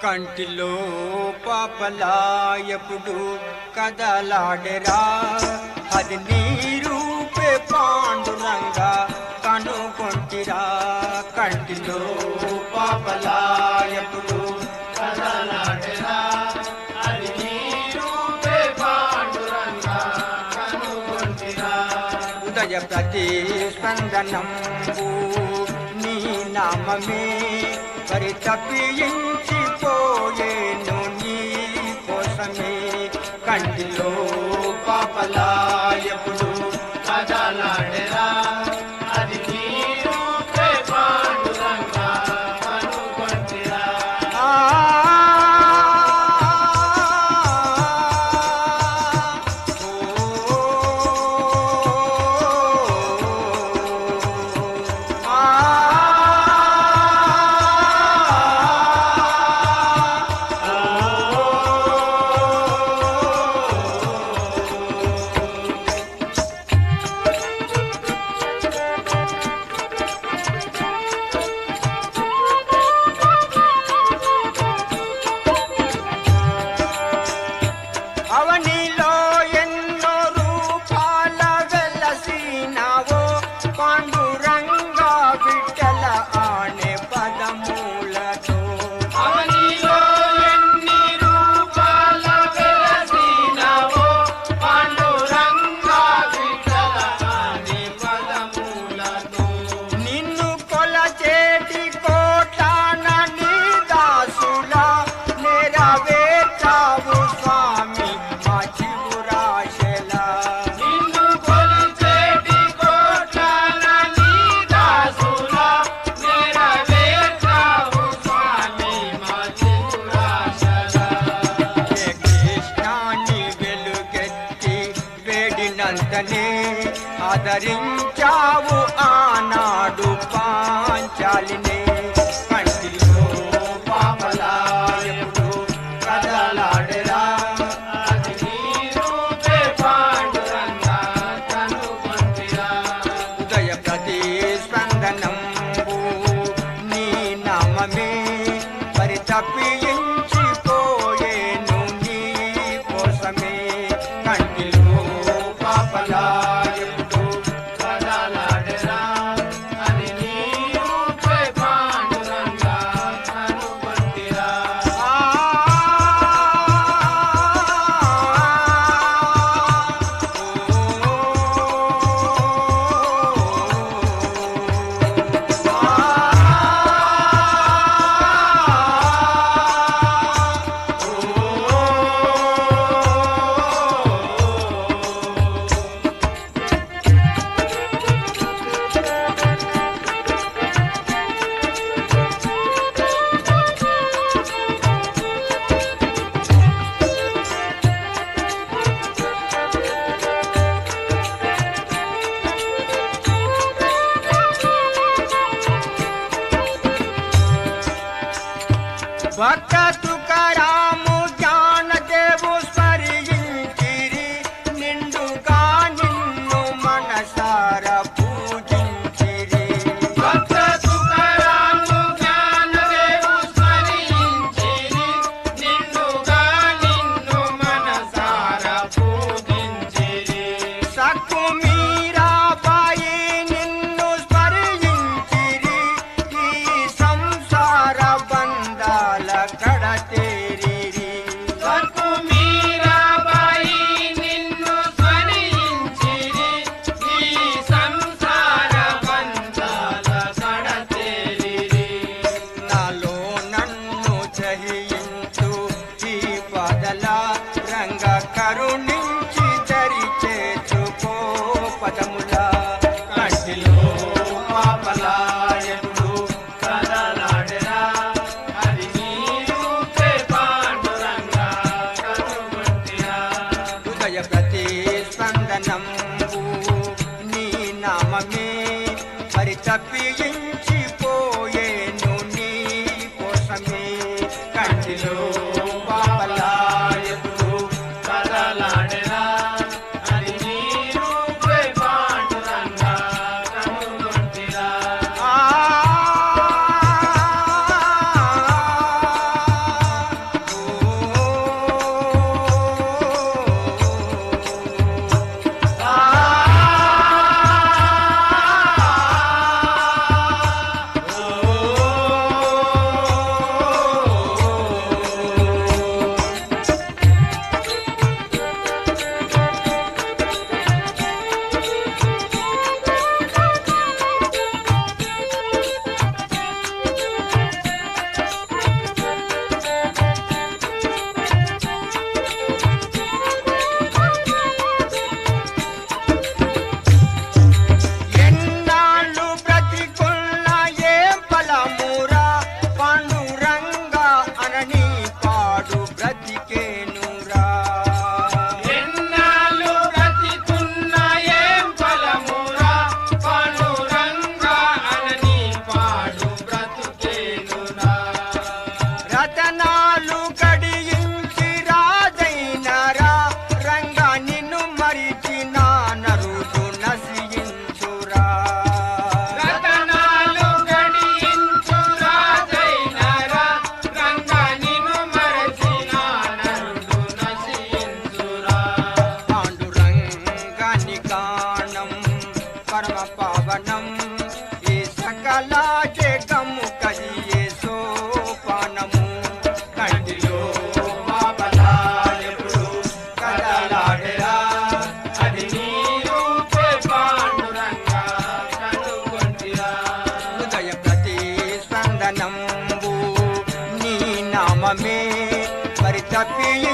కంటిలో పాపలాయపుడు కదలాడెరా అది నీ రూపే పాండురంగా కనుగొంటిరా కంటిలో పాపలాయపుడు కదలాడెరా అది నీ రూపే పాండురంగా కనుగొంటిరా ఉదయ ప్రతిస్పందనంబు నీ నామమే పరితపించిపోయేను నీ కోసమే కంటిలో పాపలాయపుడు కదలాడెరా అది నీ రూపే పాండురంగా కనుగొంటిరా ఆదరించావు ఆనాడు పాంచాలినే కంటిలో పాపలాయపుడు కదలాడెరా అది నీ రూపే పాండురంగా కనుగొంటిరా ఉదయ ప్రతిస్పందనంబు నీ నామమే పరితపించిపోయేను నీ కోసమే కంటిలో పాపలా భక్త తుకారాము జ్ఞానదేవు స్మరించిరి నిండుగా నిన్ను మనసార పూజించిరి భక్త తుకారాము జ్ఞానదేవు స్మరించిరి నిండుగా నిన్ను మనసార పూజించిరి సక్కు మీరాబాయి నిన్ను స్మరించిరి ఈ సంసార బంధాల కడతేరిరి సక్కు మీరాబాయి నిన్ను స్మరించిరి ఈ సంసార బంధాల కడతేరిరి నాలో నన్ను జయించు ఈ పదల రంగ కరుణించి దరి చేర్చుకో పదముల కంటిలో పాపలాయపుడు కదలాడెరా అది నీ రూపే పాండురంగా కనుగొంటిరా ఉదయ ప్రతిస్పందనంబు నీ నామమే పరితపించిపోయేను నీ కోసమే కంటిలో పాపలాయపుడు కదలాడెరా అది నీ రూపే పాండురంగా కనుగొంటిరా కదలాడే గమ్ము కదియే సోపానము కంటిలో మాపలాడెప్పుడు కదలాడెరా అది నీ రూపే పాండురంగా కనుగొంటిరా హృదయ ప్రతి స్పందనంబు నీ నామమే పరితపి